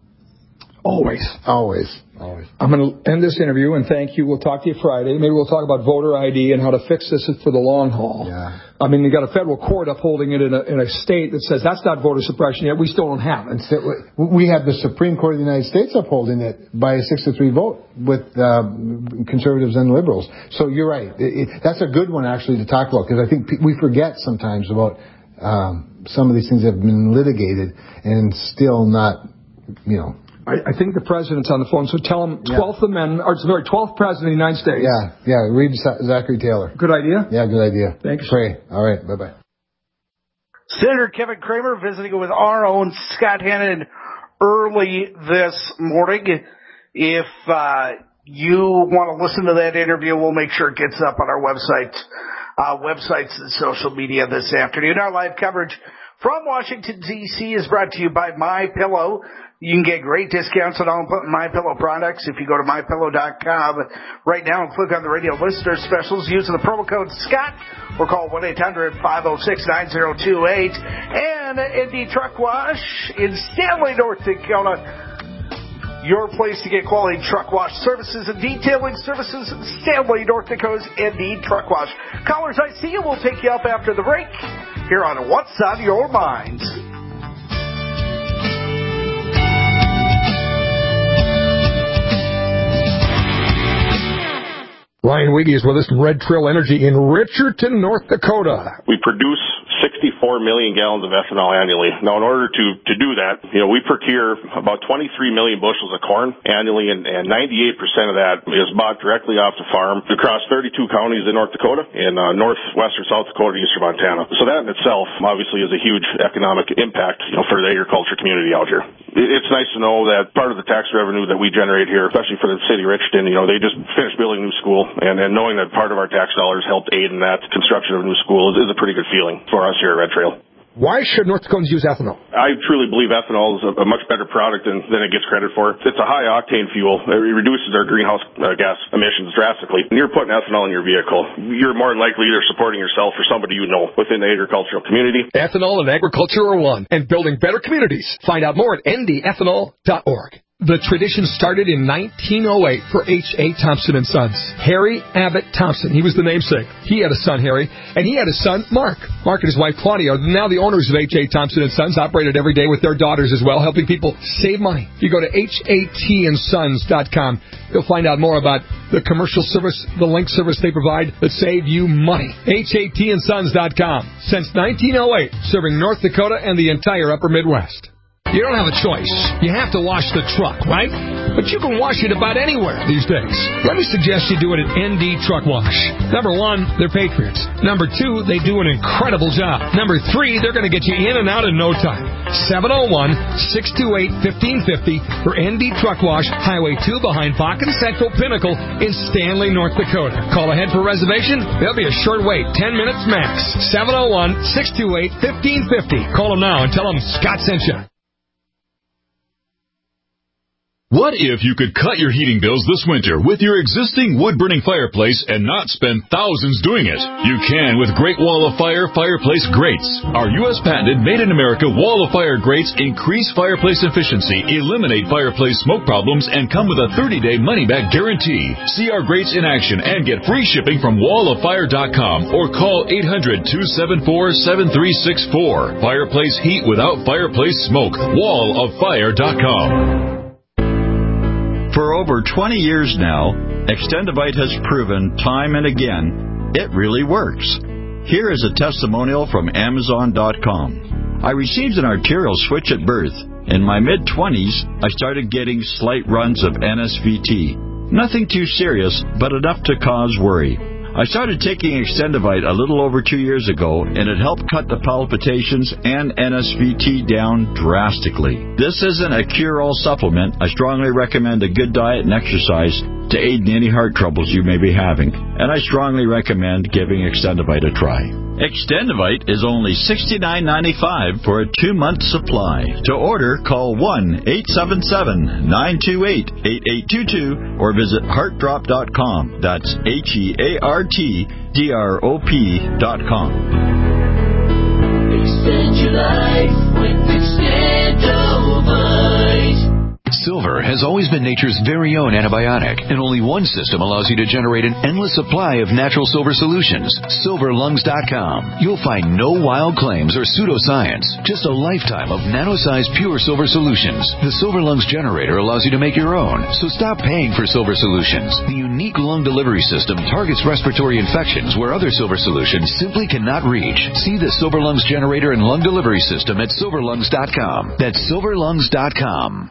Always. Always. Always. I'm going to end this interview and thank you. We'll talk to you Friday. Maybe we'll talk about voter I D and how to fix this for the long haul. Yeah. I mean, you got a federal court upholding it in a, in a state that says that's not voter suppression yet. We still don't have it. We have the Supreme Court of the United States upholding it by a six to three vote with uh, conservatives and liberals. So you're right. It, it, that's a good one actually to talk about because I think pe- we forget sometimes about um, some of these things that have been litigated and still not, you know. I, I think the president's on the phone, so tell him twelfth yeah. Amendment, or sorry, twelfth President of the United States. Yeah, yeah, read Zachary Taylor. Good idea? Yeah, good idea. Thanks. Pray. All right, bye-bye. Senator Kevin Cramer visiting with our own Scott Hannon early this morning. If uh, you want to listen to that interview, we'll make sure it gets up on our website, uh, websites and social media this afternoon. Our live coverage from Washington, D C is brought to you by MyPillow. You can get great discounts on all MyPillow products if you go to my pillow dot com right now and click on the radio listener specials using the promo code SCOTT or call one eight hundred five oh six nine oh two eight. And Indy Truck Wash in Stanley, North Dakota. your place to get quality truck wash services and detailing services. Stanley, North Dakota's Indy Truck Wash. Callers, I see you. We'll take you up after the break here on What's on Your Mind. Ryan Wiggy is with us from Red Trail Energy in Richardson, North Dakota. We produce sixty-four million gallons of ethanol annually. Now, in order to, to do that, you know, we procure about twenty-three million bushels of corn annually, and, and ninety-eight percent of that is bought directly off the farm across thirty-two counties in North Dakota and uh, northwest or South Dakota, eastern Montana. So that in itself, obviously, is a huge economic impact, you know, for the agriculture community out here. It's nice to know that part of the tax revenue that we generate here, especially for the city of Richardson, you know, they just finished building a new school, and, and knowing that part of our tax dollars helped aid in that construction of a new school is, is a pretty good feeling for us here at Red Trail. Why should North Dakotans use ethanol? I truly believe ethanol is a, a much better product than, than it gets credit for. It's a high-octane fuel. It reduces our greenhouse uh, gas emissions drastically. When you're putting ethanol in your vehicle, you're more than likely either supporting yourself or somebody you know within the agricultural community. Ethanol and agriculture are one, and building better communities. Find out more at N D ethanol dot org. The tradition started in nineteen oh eight for H A. Thompson and Sons. Harry Abbott Thompson, he was the namesake. He had a son, Harry, and he had a son, Mark. Mark and his wife, Claudia, are now the owners of H A. Thompson and Sons, operated every day with their daughters as well, helping people save money. If you go to H A T and sons dot com, you'll find out more about the commercial service, the link service they provide that save you money. H A T and sons dot com. Since nineteen oh eight, serving North Dakota and the entire upper Midwest. You don't have a choice. You have to wash the truck, right? But you can wash it about anywhere these days. Let me suggest you do it at N D Truck Wash. Number one, they're patriots. Number two, they do an incredible job. Number three, they're going to get you in and out in no time. seven oh one, six two eight, one five five oh for N D Truck Wash, Highway two behind Bakken Central Pinnacle in Stanley, North Dakota. Call ahead for reservation. There'll be a short wait, ten minutes max. seven oh one, six two eight, one five five oh. Call them now and tell them Scott sent you. What if you could cut your heating bills this winter with your existing wood-burning fireplace and not spend thousands doing it? You can with Great Wall of Fire Fireplace Grates. Our U S patented made-in-America Wall of Fire grates increase fireplace efficiency, eliminate fireplace smoke problems, and come with a thirty-day money-back guarantee. See our grates in action and get free shipping from wall of fire dot com or call eight hundred, two seven four, seven three six four. Fireplace heat without fireplace smoke. wall of fire dot com. For over twenty years now, Extendivite has proven time and again it really works. Here is a testimonial from Amazon dot com. I received an arterial switch at birth. In my mid-twenties, I started getting slight runs of N S V T. Nothing too serious, but enough to cause worry. I started taking Extendivite a little over two years ago, and it helped cut the palpitations and N S V T down drastically. This isn't a cure-all supplement. I strongly recommend a good diet and exercise to aid in any heart troubles you may be having, and I strongly recommend giving Extendivite a try. Extendivite is only sixty-nine ninety-five for a two-month supply. To order, call one eight seven seven, nine two eight, eight eight two two or visit heart drop dot com. That's H E A R T D R O P dot com. Extend your life with Extendivite. Silver has always been nature's very own antibiotic, and only one system allows you to generate an endless supply of natural silver solutions. silver lungs dot com. You'll find no wild claims or pseudoscience, just a lifetime of nano-sized pure silver solutions. The Silver Lungs generator allows you to make your own, so stop paying for silver solutions. The unique lung delivery system targets respiratory infections where other silver solutions simply cannot reach. See the Silver Lungs generator and lung delivery system at silver lungs dot com. That's silver lungs dot com.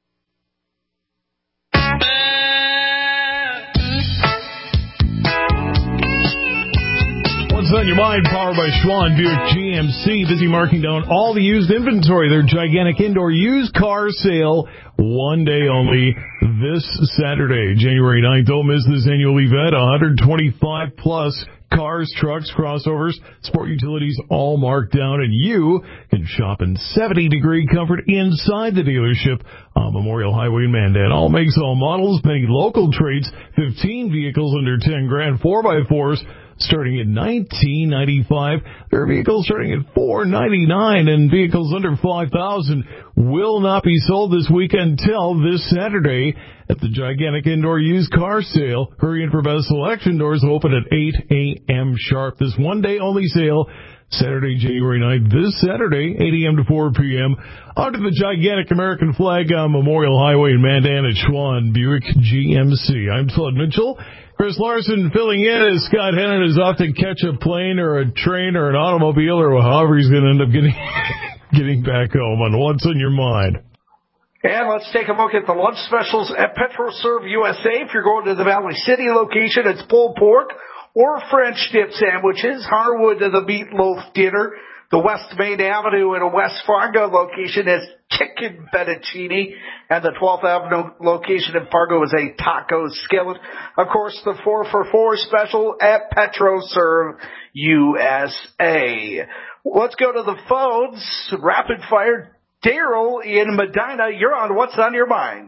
What's on your mind? Powered by Schwann Buick G M C. Busy marking down all the used inventory. Their gigantic indoor used car sale. One day only this Saturday, January ninth. Don't miss this annual event. one hundred twenty-five plus cars, trucks, crossovers, sport utilities, all marked down, and you can shop in seventy degree comfort inside the dealership on Memorial Highway in Mandan. All makes, all models, many local trades, fifteen vehicles under ten grand, four by fours, starting at nineteen ninety-five dollars. There are vehicles starting at four ninety-nine dollars, and vehicles under five thousand dollars will not be sold this week until this Saturday at the gigantic indoor used car sale. Hurry in for best selection. Doors open at eight a.m. sharp. This one-day only sale, Saturday, January ninth, this Saturday, eight a.m. to four p.m. Onto the gigantic American flag on Memorial Highway in Mandan at Schwann Buick G M C. I'm Flood Mitchell. Chris Larson filling in as Scott Hennon is off to catch a plane or a train or an automobile or however he's going to end up getting getting back home. On what's on your mind? And let's take a look at the lunch specials at PetroServe U S A. If you're going to the Valley City location, it's pulled pork or French dip sandwiches. Harwood to the meatloaf dinner. The West Main Avenue and a West Fargo location is chicken fettuccine. And the twelfth Avenue location in Fargo is a taco skillet. Of course, the four for four special at PetroServe U S A. Let's go to the phones. Rapid fire. Daryl in Medina, you're on What's on Your Mind.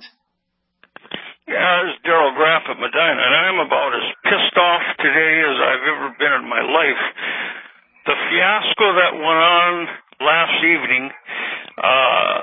Yeah, this is Daryl Graff at Medina, and I'm about as pissed off today as I've ever been in my life. The fiasco that went on last evening, uh,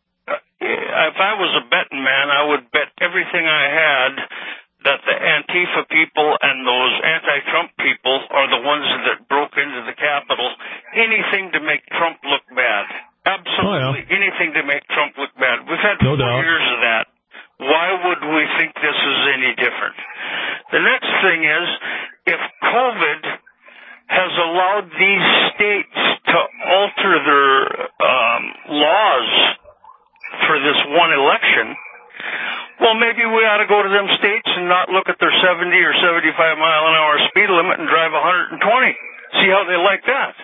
if I was a betting man, I would bet everything I had that the Antifa people and those anti-Trump people are the ones that broke into the Capitol. Anything to make Trump look bad. Absolutely oh, yeah. anything to make Trump look bad. We've had no four doubt. years of that. Why would we think this is any different? The next thing is, if COVID has allowed these states to alter their um, laws for this one election, well, maybe we ought to go to them states and not look at their seventy or seventy-five mile an hour speed limit and drive one hundred twenty. See how they like that.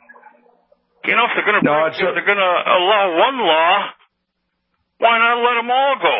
You know, if they're going to no, if they're going to allow one law, why not let them all go?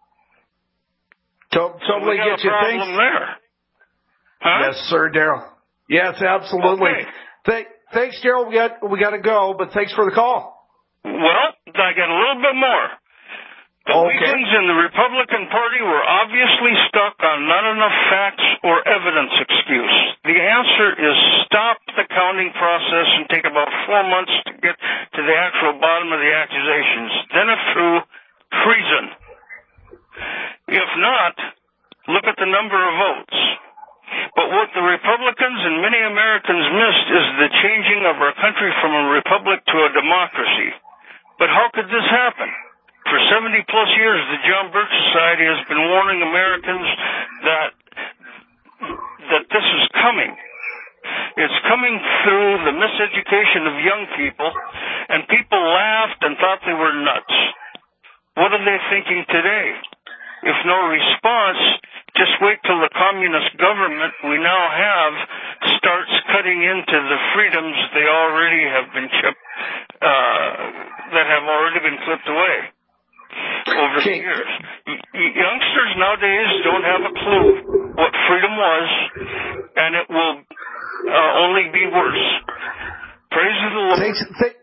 To- totally so get you. Thanks. There. Huh? Yes, sir, Daryl. Yes, absolutely. Okay. Th- thanks, Daryl. We got we got to go, but thanks for the call. Well, I got a little bit more. The okay. Wiggins and the Republican Party were obviously stuck on not enough facts or evidence excuse. The answer is stop the counting process and take about four months to get to the actual bottom of the accusations. Then if true, treason. If not, look at the number of votes. But what the Republicans and many Americans missed is the changing of our country from a republic to a democracy. But how could this happen? For seventy plus years, the John Birch Society has been warning Americans that that this is coming. It's coming through the miseducation of young people, and people laughed and thought they were nuts. What are they thinking today? If no response, just wait till the communist government we now have starts cutting into the freedoms they already have been chipped, uh, that have already been clipped away. Over the years. Youngsters nowadays don't have a clue what freedom was, and it will uh, only be worse. Praise the Lord. Thanks, th-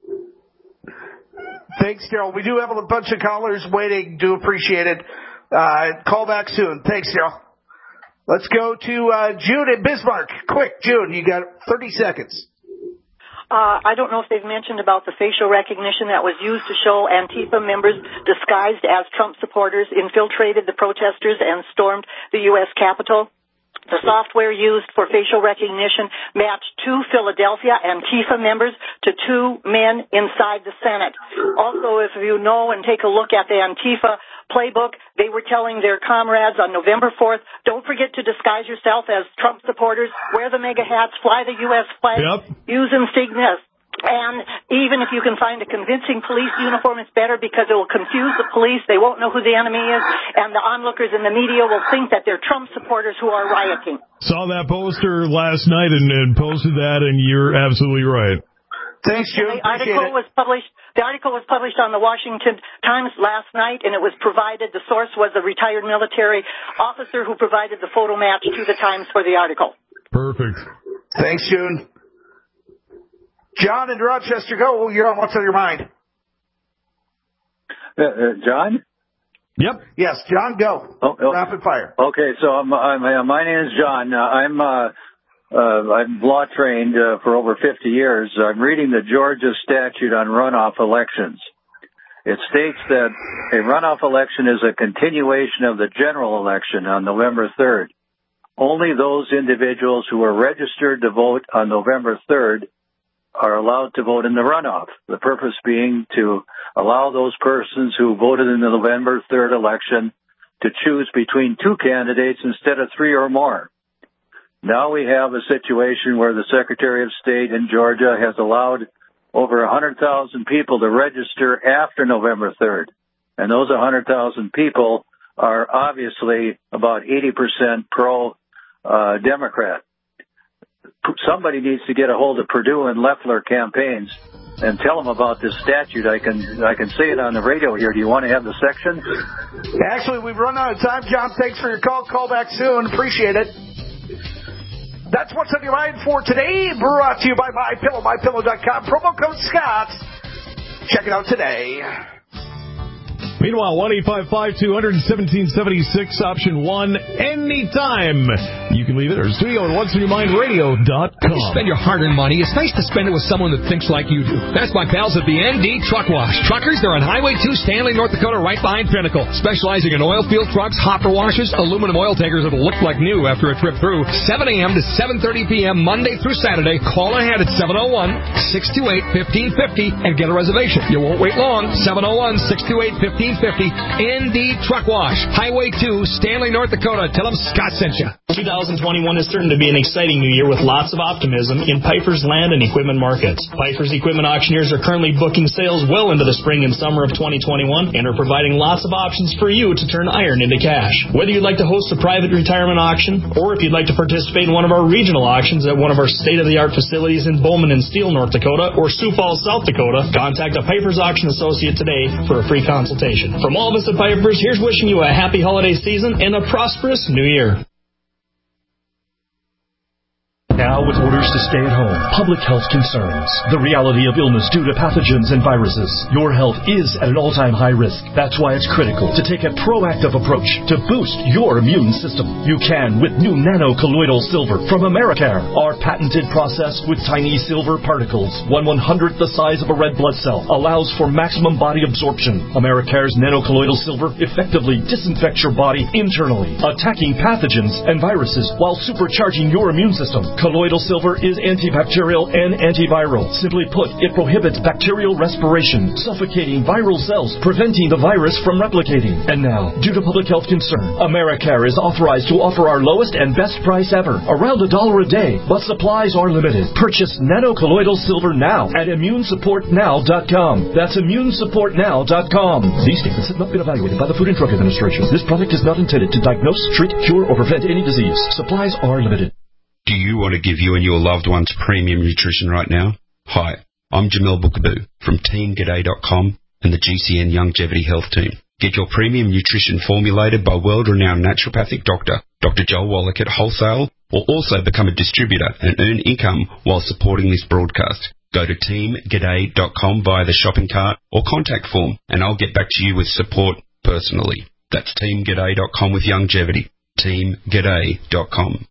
Thanks, Daryl. We do have a bunch of callers waiting. Do appreciate it. Uh, call back soon. Thanks, Daryl. Let's go to uh, June in Bismarck. Quick, June, you got thirty seconds. Uh, I don't know if they've mentioned about the facial recognition that was used to show Antifa members disguised as Trump supporters infiltrated the protesters and stormed the U S Capitol. The software used for facial recognition matched two Philadelphia Antifa members to two men inside the Senate. Also, if you know and take a look at the Antifa playbook, they were telling their comrades on November fourth, don't forget to disguise yourself as Trump supporters, wear the MAGA hats, fly the U S flag, yep. use insignias. And even if you can find a convincing police uniform, it's better because it will confuse the police. They won't know who the enemy is. And the onlookers in the media will think that they're Trump supporters who are rioting. Saw that poster last night and, and posted that, and you're absolutely right. Thanks, June. The article was published. The article was published on the Washington Times last night, and it was provided. The source was a retired military officer who provided the photo match to the Times for the article. Perfect. Thanks, June. John in Rochester, go. You're on What's on Your Mind. Uh, uh, John? Yep. Yes, John, go. Oh, oh. Rapid fire. Okay, so I'm, I'm, uh, my name is John. Uh, I'm uh, uh, I'm law trained uh, for over fifty years. I'm reading the Georgia statute on runoff elections. It states that a runoff election is a continuation of the general election on November third. Only those individuals who are registered to vote on November third are allowed to vote in the runoff, the purpose being to allow those persons who voted in the November third election to choose between two candidates instead of three or more. Now we have a situation where the Secretary of State in Georgia has allowed over one hundred thousand people to register after November third. And those one hundred thousand people are obviously about eighty percent pro-Democrat. Uh, Somebody needs to get a hold of Purdue and Loeffler campaigns and tell them about this statute. I can I can say it on the radio here. Do you want to have the section? Actually, we've run out of time, John. Thanks for your call. Call back soon. Appreciate it. That's what's on your mind for today. Brought to you by My Pillow, my pillow dot com. Promo code Scott. Check it out today. Meanwhile, one eight five five, two hundred, seventeen seventy-six, option one, anytime. You can leave it or studio at what's on your mind radio dot com. When you spend your hard-earned money, it's nice to spend it with someone that thinks like you do. That's my pals at the N D Truck Wash. Truckers, they're on Highway two, Stanley, North Dakota, right behind Pinnacle. Specializing in oil field trucks, hopper washes, aluminum oil tankers that'll look like new after a trip through. seven a.m. to seven thirty p.m. Monday through Saturday. Call ahead at seven oh one, six two eight, one five five oh and get a reservation. You won't wait long. seven oh one, six two eight, one five five oh. N D Truck Wash. Highway two, Stanley, North Dakota. Tell them Scott sent you. twenty twenty-one is certain to be an exciting new year with lots of optimism in Piper's land and equipment markets. Piper's equipment auctioneers are currently booking sales well into the spring and summer of twenty twenty-one and are providing lots of options for you to turn iron into cash. Whether you'd like to host a private retirement auction or if you'd like to participate in one of our regional auctions at one of our state-of-the-art facilities in Bowman and Steele, North Dakota or Sioux Falls, South Dakota, contact a Piper's auction associate today for a free consultation. From all of us at Pipers, here's wishing you a happy holiday season and a prosperous new year. Now with orders to stay at home, public health concerns, the reality of illness due to pathogens and viruses, your health is at an all-time high risk. That's why it's critical to take a proactive approach to boost your immune system. You can with new nano-colloidal silver from Americare. Our patented process with tiny silver particles, one one-hundredth the size of a red blood cell, allows for maximum body absorption. Americare's nano-colloidal silver effectively disinfects your body internally, attacking pathogens and viruses while supercharging your immune system. Colloidal silver is antibacterial and antiviral. Simply put, it prohibits bacterial respiration, suffocating viral cells, preventing the virus from replicating. And now, due to public health concern, Americare is authorized to offer our lowest and best price ever, around a dollar a day, but supplies are limited. Purchase nano-colloidal silver now at immune support now dot com. That's immune support now dot com. These statements have not been evaluated by the Food and Drug Administration. This product is not intended to diagnose, treat, cure, or prevent any disease. Supplies are limited. Do you want to give you and your loved ones premium nutrition right now? Hi, I'm Jamel Bookaboo from team g'day dot com and the G C N Longevity Health Team. Get your premium nutrition formulated by world-renowned naturopathic doctor, Doctor Joel Wallach at wholesale, or also become a distributor and earn income while supporting this broadcast. Go to team g'day dot com via the shopping cart or contact form, and I'll get back to you with support personally. That's team g'day dot com with longevity. team g'day dot com.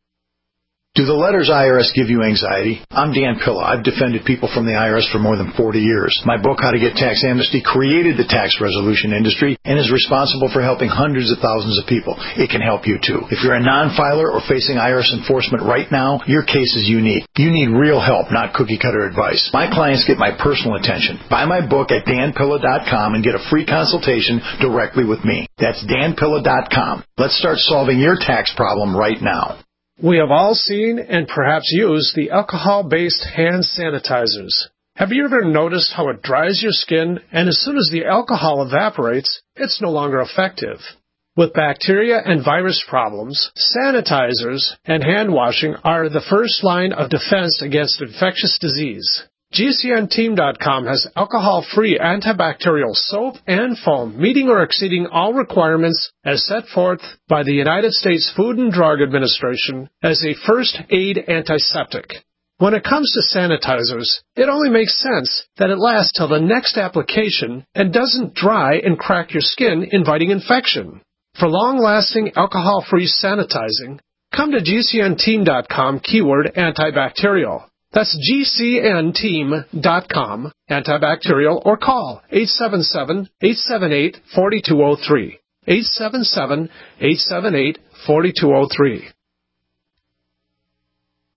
Do the letters I R S give you anxiety? I'm Dan Pilla. I've defended people from the I R S for more than forty years. My book, How to Get Tax Amnesty, created the tax resolution industry and is responsible for helping hundreds of thousands of people. It can help you, too. If you're a non-filer or facing I R S enforcement right now, your case is unique. You need real help, not cookie-cutter advice. My clients get my personal attention. Buy my book at dan pilla dot com and get a free consultation directly with me. That's dan pilla dot com. Let's start solving your tax problem right now. We have all seen and perhaps used the alcohol-based hand sanitizers. Have you ever noticed how it dries your skin, and as soon as the alcohol evaporates, it's no longer effective? With bacteria and virus problems, sanitizers and hand washing are the first line of defense against infectious disease. G C N team dot com has alcohol-free antibacterial soap and foam, meeting or exceeding all requirements as set forth by the United States Food and Drug Administration as a first aid antiseptic. When it comes to sanitizers, it only makes sense that it lasts till the next application and doesn't dry and crack your skin, inviting infection. For long-lasting alcohol-free sanitizing, come to G C N team dot com, keyword antibacterial. That's G C N team dot com, antibacterial, or call eight seven seven, eight seven eight, four two zero three. eight seven seven, eight seven eight, four two zero three.